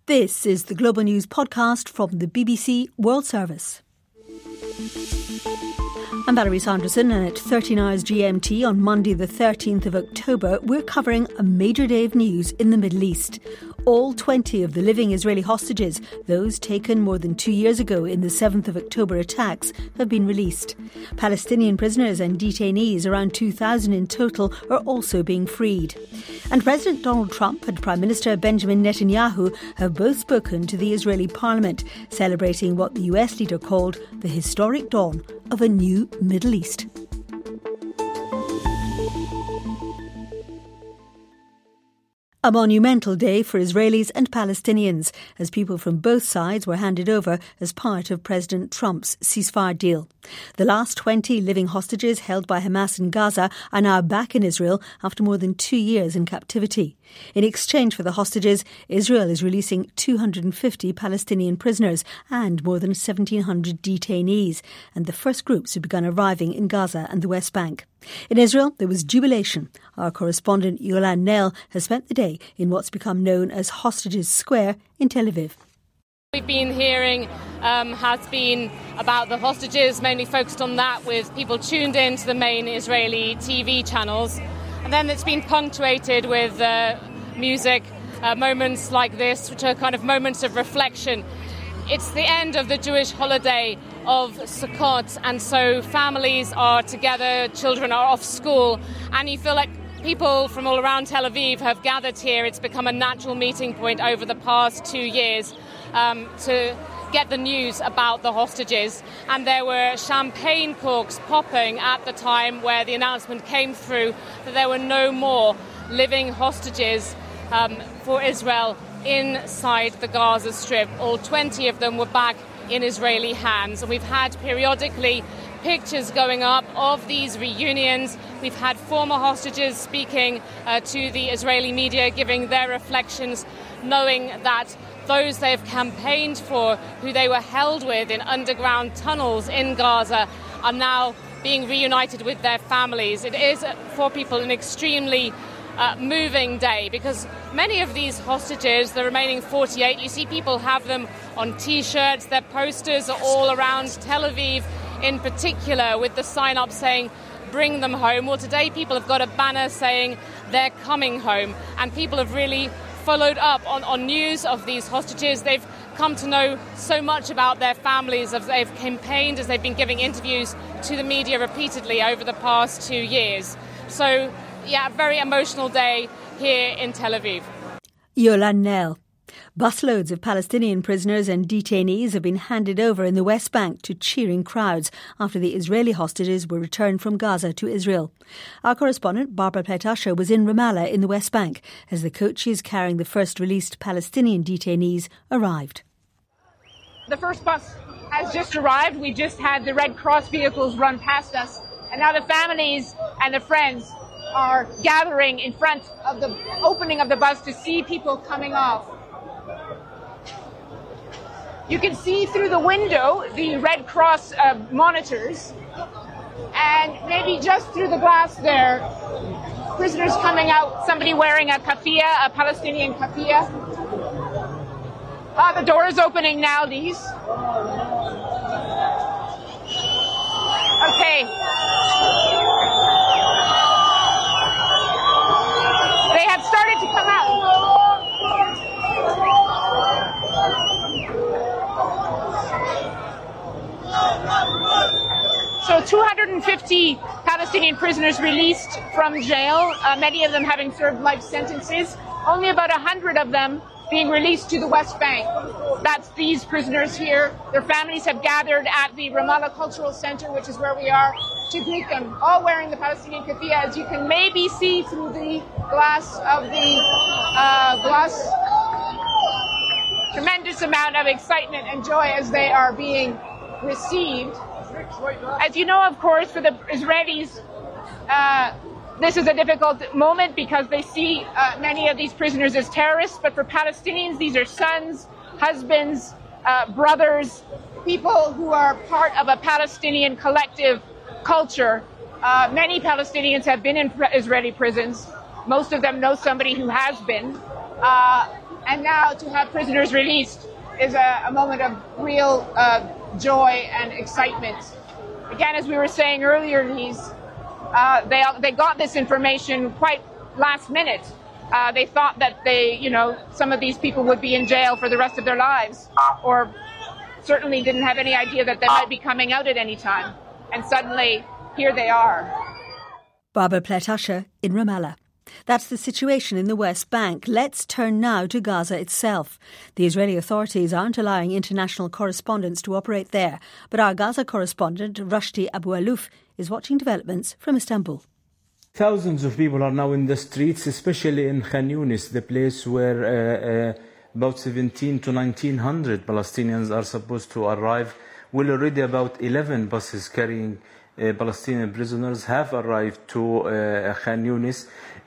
This is the Global News podcast from the BBC World Service. I'm Valerie Sanderson, and at 13 hours GMT on Monday the 13th of October, we're covering a major day of news in the Middle East. All 20 of the living Israeli hostages, those taken more than 2 years ago in the 7th of October attacks, have been released. Palestinian prisoners and detainees, around 2,000 in total, are also being freed. And President Donald Trump and Prime Minister Benjamin Netanyahu have both spoken to the Israeli parliament, celebrating what the US leader called the historic dawn of a new Middle East. A monumental day for Israelis and Palestinians, as people from both sides were handed over as part of President Trump's ceasefire deal. The last 20 living hostages held by Hamas in Gaza are now back in Israel after more than 2 years in captivity. In exchange for the hostages, Israel is releasing 250 Palestinian prisoners and more than 1,700 detainees, and the first groups have begun arriving in Gaza and the West Bank. In Israel, there was jubilation. Our correspondent Yolan Nell has spent the day in what's become known as Hostages Square in Tel Aviv. We've been hearing has been about the hostages, mainly focused on that, with people tuned in to the main Israeli TV channels. And then it's been punctuated with music, moments like this, which are kind of moments of reflection. It's the end of the Jewish holiday of Sukkot, and so families are together, children are off school, and you feel like people from all around Tel Aviv have gathered here. It's become a natural meeting point over the past 2 years to get the news about the hostages. And there were champagne corks popping at the time where the announcement came through that there were no more living hostages for Israel inside the Gaza Strip. All 20 of them were back in Israeli hands. And we've had periodically pictures going up of these reunions. We've had former hostages speaking to the Israeli media, giving their reflections, knowing that those they've campaigned for, who they were held with in underground tunnels in Gaza, are now being reunited with their families. It is, for people, an extremely moving day, because many of these hostages, the remaining 48, you see people have them on T-shirts. Their posters are all around Tel Aviv in particular, with the sign-up saying, "Bring them home." Well, today people have got a banner saying they're coming home, and people have really followed up on news of these hostages. They've come to know so much about their families as they've campaigned, as they've been giving interviews to the media repeatedly over the past 2 years. So, yeah, a very emotional day here in Tel Aviv. Yolan Nell. Busloads of Palestinian prisoners and detainees have been handed over in the West Bank to cheering crowds after the Israeli hostages were returned from Gaza to Israel. Our correspondent Barbara Pletasha was in Ramallah in the West Bank as the coaches carrying the first released Palestinian detainees arrived. The first bus has just arrived. We just had the Red Cross vehicles run past us, and now the families and the friends are gathering in front of the opening of the bus to see people coming off. You can see through the window the Red Cross monitors, and maybe just through the glass there, prisoners coming out, somebody wearing a kafia, a Palestinian kafia. The door is opening now, these. Okay. They have started to come out. So 250 Palestinian prisoners released from jail, many of them having served life sentences. Only about 100 of them being released to the West Bank. That's these prisoners here. Their families have gathered at the Ramallah Cultural Center, which is where we are, to greet them, all wearing the Palestinian kafia, as you can maybe see through the glass of the glass. Tremendous amount of excitement and joy as they are being received. As you know, of course, for the Israelis, this is a difficult moment because they see many of these prisoners as terrorists, but for Palestinians, these are sons, husbands, brothers, people who are part of a Palestinian collective culture. Many Palestinians have been in Israeli prisons. Most of them know somebody who has been. And now to have prisoners released is a moment of real joy and excitement. Again, as we were saying earlier, they got this information quite last minute. They thought that some of these people would be in jail for the rest of their lives, or certainly didn't have any idea that they might be coming out at any time. And suddenly, here they are. Barbara Plett-Usher in Ramallah. That's the situation in the West Bank. Let's turn now to Gaza itself. The Israeli authorities aren't allowing international correspondents to operate there, but our Gaza correspondent, Rushdie Abu-Alouf, is watching developments from Istanbul. Thousands of people are now in the streets, especially in Khan Yunis, the place where about 1,700 to 1,900 Palestinians are supposed to arrive. Well, already about 11 buses carrying Palestinian prisoners have arrived to Khan Yunis.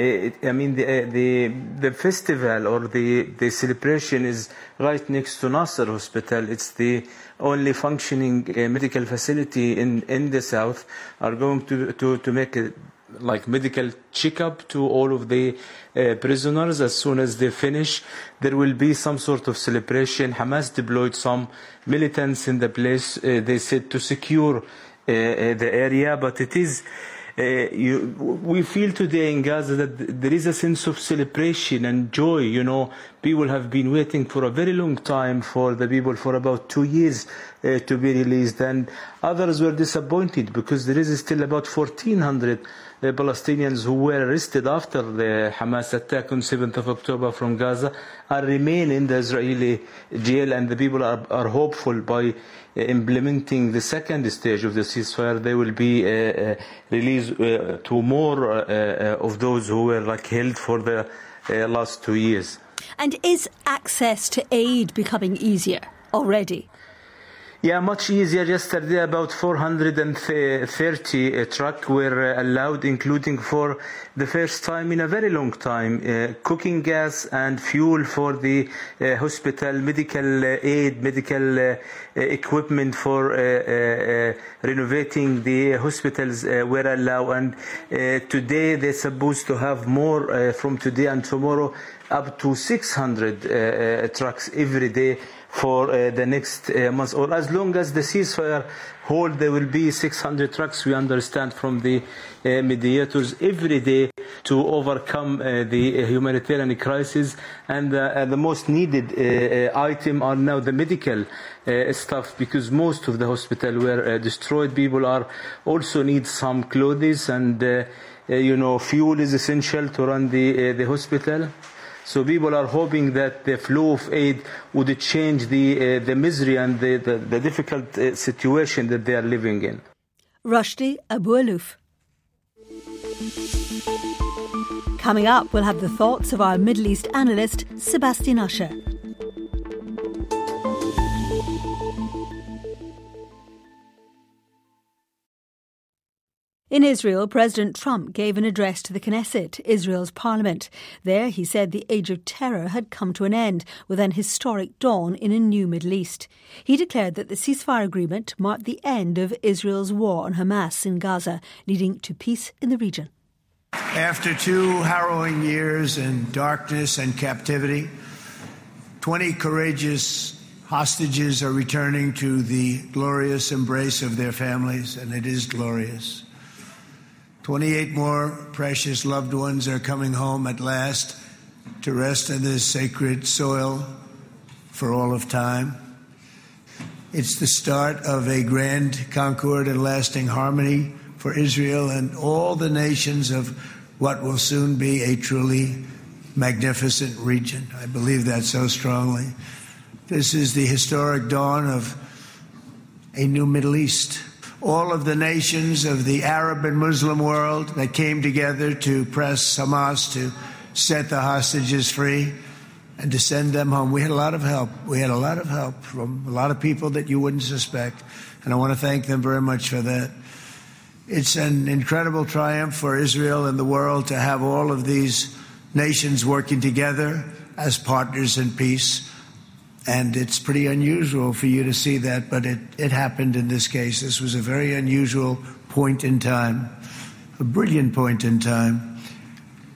The festival or the celebration is right next to Nasser Hospital. It's the only functioning medical facility in the south. Are going to make a medical checkup to all of the prisoners. As soon as they finish, there will be some sort of celebration. Hamas deployed some militants in the place, they said, to secure the area, but it is we feel today in Gaza that there is a sense of celebration and joy. People have been waiting for a very long time for the people for about 2 years to be released, and others were disappointed because there is still about 1,400 Palestinians who were arrested after the Hamas attack on 7th of October from Gaza remain in the Israeli jail, and the people are hopeful by implementing the second stage of the ceasefire, they will be released to more of those who were held for the last 2 years. And is access to aid becoming easier already? Yeah, much easier. Yesterday, about 430 trucks were allowed, including for the first time in a very long time, cooking gas and fuel for the hospital, medical aid, medical equipment for renovating the hospitals were allowed. And today they're supposed to have more from today and tomorrow, up to 600 trucks every day for the next month, or as long as the ceasefire hold, there will be 600 trucks, we understand from the mediators, every day to overcome the humanitarian crisis. And the most needed item are now the medical stuff, because most of the hospital were destroyed. People also need some clothes, and fuel is essential to run the hospital. So people are hoping that the flow of aid would change the misery and the difficult situation that they are living in. Rushdie Abu-Alouf. Coming up, we'll have the thoughts of our Middle East analyst, Sebastian Usher. In Israel, President Trump gave an address to the Knesset, Israel's parliament. There, he said the age of terror had come to an end, with an historic dawn in a new Middle East. He declared that the ceasefire agreement marked the end of Israel's war on Hamas in Gaza, leading to peace in the region. After 2 harrowing years in darkness and captivity, 20 courageous hostages are returning to the glorious embrace of their families, and it is glorious. 28 more precious loved ones are coming home at last to rest in this sacred soil for all of time. It's the start of a grand concord and lasting harmony for Israel and all the nations of what will soon be a truly magnificent region. I believe that so strongly. This is the historic dawn of a new Middle East. All of the nations of the Arab and Muslim world that came together to press Hamas to set the hostages free and to send them home. We had a lot of help. We had a lot of help from a lot of people that you wouldn't suspect, and I want to thank them very much for that. It's an incredible triumph for Israel and the world to have all of these nations working together as partners in peace. And it's pretty unusual for you to see that, but it happened in this case. This was a very unusual point in time, a brilliant point in time.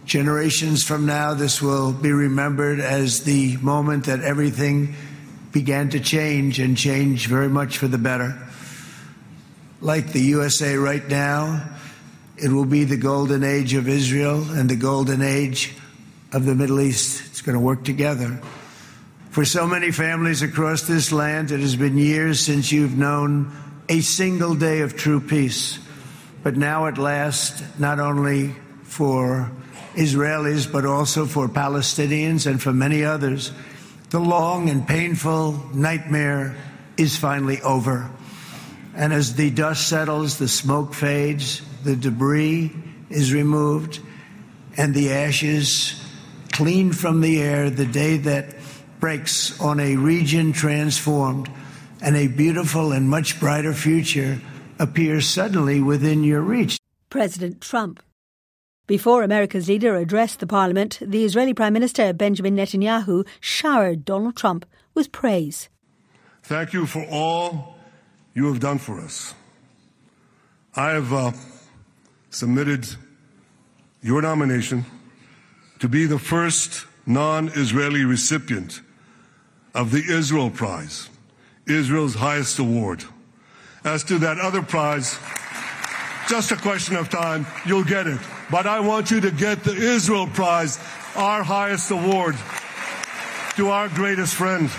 Generations from now, this will be remembered as the moment that everything began to change, and change very much for the better. Like the USA right now, it will be the golden age of Israel and the golden age of the Middle East. It's going to work together. For so many families across this land, it has been years since you've known a single day of true peace. But now at last, not only for Israelis, but also for Palestinians and for many others, the long and painful nightmare is finally over. And as the dust settles, the smoke fades, the debris is removed, and the ashes cleaned from the air, the day that breaks on a region transformed, and a beautiful and much brighter future appears suddenly within your reach. President Trump. Before America's leader addressed the parliament, the Israeli Prime Minister Benjamin Netanyahu showered Donald Trump with praise. Thank you for all you have done for us. I have submitted your nomination to be the first non-Israeli recipient of the Israel Prize, Israel's highest award. As to that other prize, just a question of time, you'll get it. But I want you to get the Israel Prize, our highest award, to our greatest friend.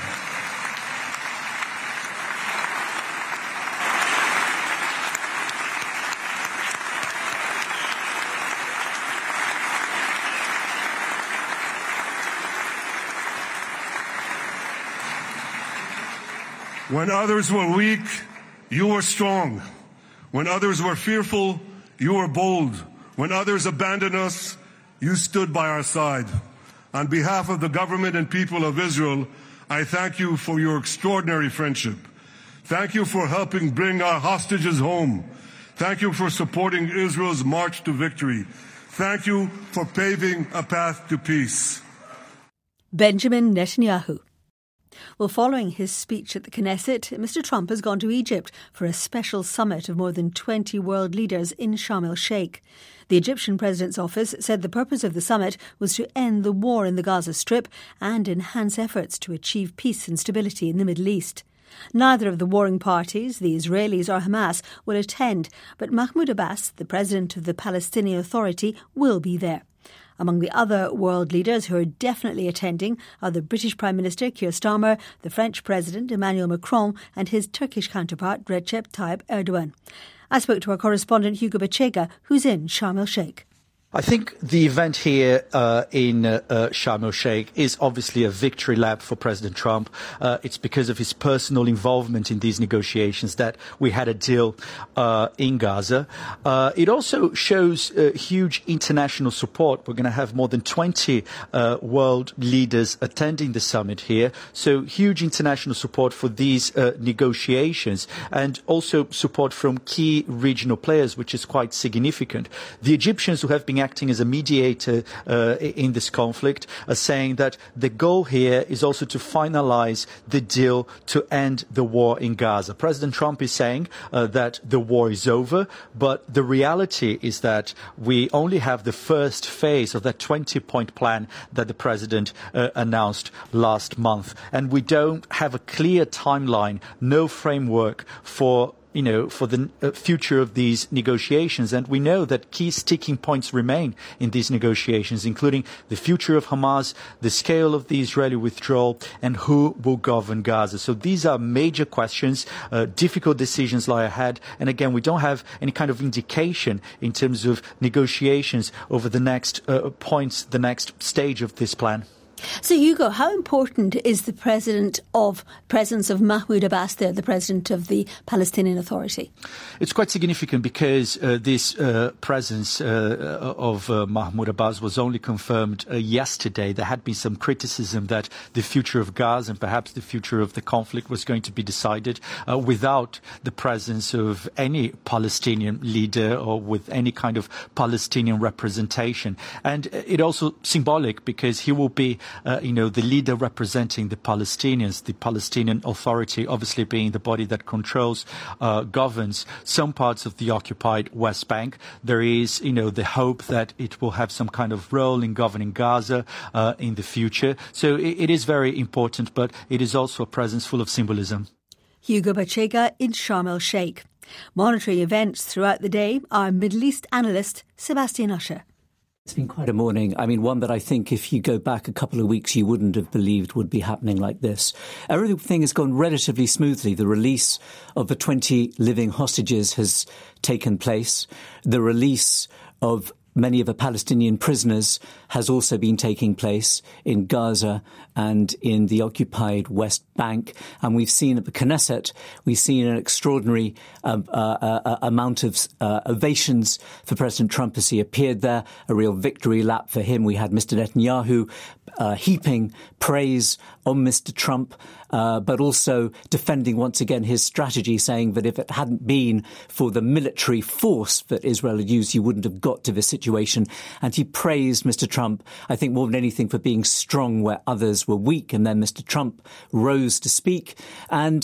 When others were weak, you were strong. When others were fearful, you were bold. When others abandoned us, you stood by our side. On behalf of the government and people of Israel, I thank you for your extraordinary friendship. Thank you for helping bring our hostages home. Thank you for supporting Israel's march to victory. Thank you for paving a path to peace. Benjamin Netanyahu. Well, following his speech at the Knesset, Mr. Trump has gone to Egypt for a special summit of more than 20 world leaders in Sharm el-Sheikh. The Egyptian president's office said the purpose of the summit was to end the war in the Gaza Strip and enhance efforts to achieve peace and stability in the Middle East. Neither of the warring parties, the Israelis or Hamas, will attend, but Mahmoud Abbas, the president of the Palestinian Authority, will be there. Among the other world leaders who are definitely attending are the British Prime Minister Keir Starmer, the French President Emmanuel Macron and his Turkish counterpart Recep Tayyip Erdogan. I spoke to our correspondent Hugo Bachega, who's in Sharm el-Sheikh. I think the event here in Sharm el-Sheikh is obviously a victory lap for President Trump. It's because of his personal involvement in these negotiations that we had a deal in Gaza. It also shows huge international support. We're going to have more than 20 world leaders attending the summit here. So huge international support for these negotiations, and also support from key regional players, which is quite significant. The Egyptians, who have been acting as a mediator in this conflict, are saying that the goal here is also to finalize the deal to end the war in Gaza. President Trump is saying that the war is over, but the reality is that we only have the first phase of that 20-point plan that the president announced last month. And we don't have a clear timeline, no framework for the future of these negotiations. And we know that key sticking points remain in these negotiations, including the future of Hamas, the scale of the Israeli withdrawal, and who will govern Gaza. So these are major questions, difficult decisions lie ahead. And again, we don't have any kind of indication in terms of negotiations over the next points, the next stage of this plan. So, Hugo, how important is the presence of Mahmoud Abbas there, the president of the Palestinian Authority? It's quite significant because this presence of Mahmoud Abbas was only confirmed yesterday. There had been some criticism that the future of Gaza and perhaps the future of the conflict was going to be decided without the presence of any Palestinian leader or with any kind of Palestinian representation. And it also symbolic because he will be the leader representing the Palestinians, the Palestinian Authority, obviously being the body that controls, governs some parts of the occupied West Bank. There is, the hope that it will have some kind of role in governing Gaza in the future. So it is very important, but it is also a presence full of symbolism. Hugo Bachega in Sharm el-Sheikh. Monitoring events throughout the day, our Middle East analyst, Sebastian Usher. It's been quite a morning. One that I think if you go back a couple of weeks, you wouldn't have believed would be happening like this. Everything has gone relatively smoothly. The release of the 20 living hostages has taken place. The release of many of the Palestinian prisoners has also been taking place in Gaza and in the occupied West Bank. And we've seen at the Knesset, we've seen an extraordinary amount of ovations for President Trump as he appeared there, a real victory lap for him. We had Mr. Netanyahu heaping praise on Mr. Trump, but also defending once again his strategy, saying that if it hadn't been for the military force that Israel had used, you wouldn't have got to this situation. And he praised Mr. Trump, I think more than anything, for being strong where others were weak. And then Mr. Trump rose to speak. And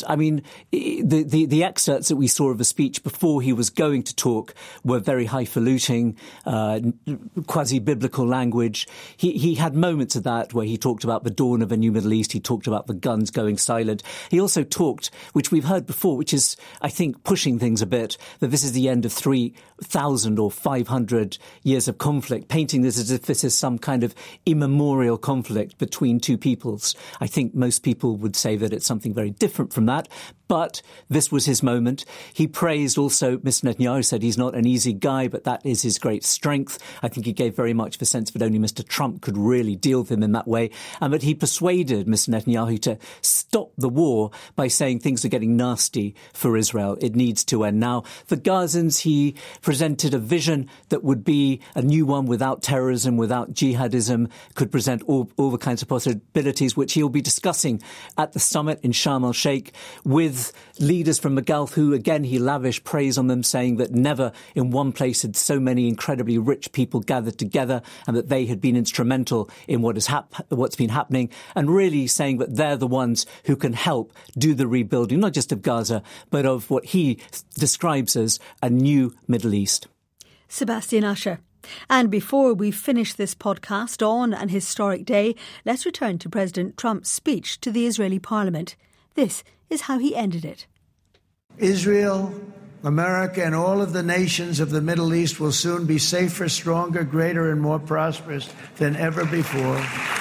the excerpts that we saw of the speech before he was going to talk were very highfalutin, quasi-biblical language. He had moments of that where he talked about the dawn of a new Middle East. He talked about the guns going silent. He also talked, which we've heard before, which is, I think, pushing things a bit, that this is the end of 3,000 or 500 years of conflict, painting this as if this is some kind of immemorial conflict between two peoples. I think most people would say that it's something very different from that. But this was his moment. He praised also, Mr. Netanyahu said he's not an easy guy, but that is his great strength. I think he gave very much the sense that only Mr. Trump could really deal with him in that way. And that he persuaded Mr. Netanyahu to stop the war by saying things are getting nasty for Israel. It needs to end. Now, for Gazans, he presented a vision that would be a new one without terrorism, without jihadism, could present all the kinds of possibilities, which he'll be discussing at the summit in Sharm el-Sheikh with leaders from the Gulf who, again, he lavished praise on them, saying that never in one place had so many incredibly rich people gathered together and that they had been instrumental in what's been happening, and really saying that they're the ones who can help do the rebuilding, not just of Gaza, but of what he describes as a new Middle East. Sebastian Usher. And before we finish this podcast on an historic day, let's return to President Trump's speech to the Israeli parliament. This is how he ended it. Israel, America, and all of the nations of the Middle East will soon be safer, stronger, greater, and more prosperous than ever before.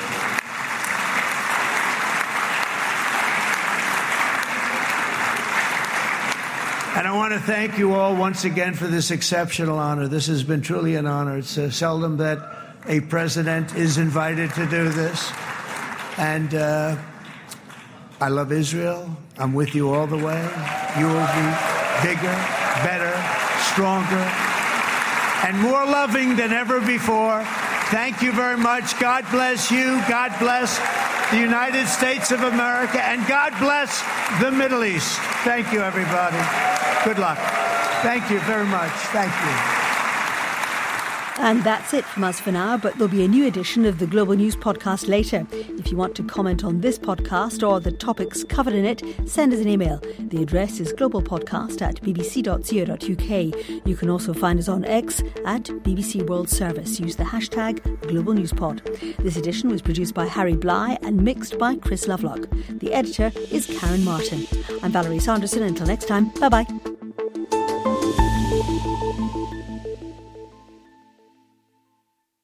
And I want to thank you all once again for this exceptional honor. This has been truly an honor. It's seldom that a president is invited to do this. And I love Israel. I'm with you all the way. You will be bigger, better, stronger, and more loving than ever before. Thank you very much. God bless you. God bless the United States of America. And God bless the Middle East. Thank you, everybody. Good luck. Thank you very much. Thank you. And that's it from us for now, but there'll be a new edition of the Global News podcast later. If you want to comment on this podcast or the topics covered in it, send us an email. The address is globalpodcast@bbc.co.uk. You can also find us on X at BBC World Service. Use the hashtag Global News Pod. This edition was produced by Harry Bly and mixed by Chris Lovelock. The editor is Karen Martin. I'm Valerie Sanderson. Until next time, bye-bye.